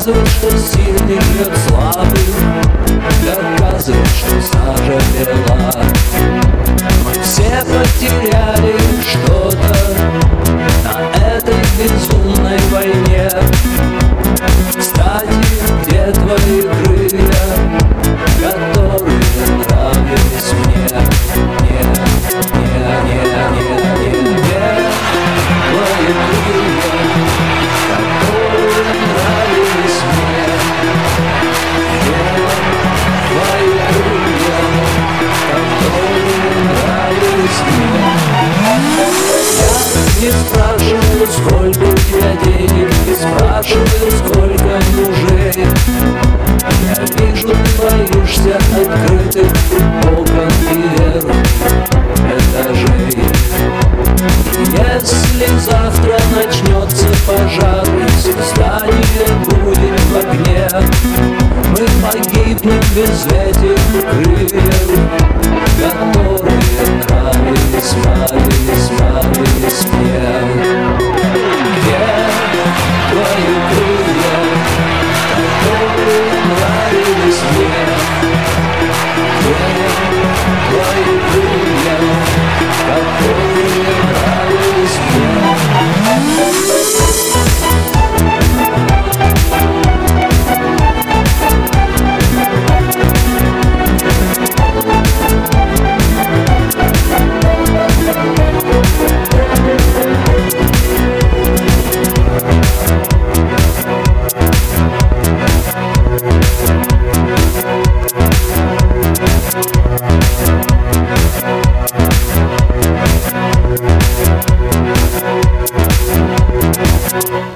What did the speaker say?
Доказывает, что сильный бьет слабый, доказывает, что заживела. Мы все потеряли что-то на этой безумной войне. Кстати, где твои крылья, которые нравились мне? Твои крылья, которые нравились мне. Твои крылья, которые нравились мне. Я не спрашиваю, сколько у тебя денег, не спрашиваю, сколько мужей. Я вижу, ты боишься открытых окон и верхних этажей. Если завтра начнется пожар и все здание будет в огне, мы погибнем без этих крыльев, которые нравились мне. Где твои крылья, которые нравились мне? Где твои крылья, которые нравились мне? We'll be right back.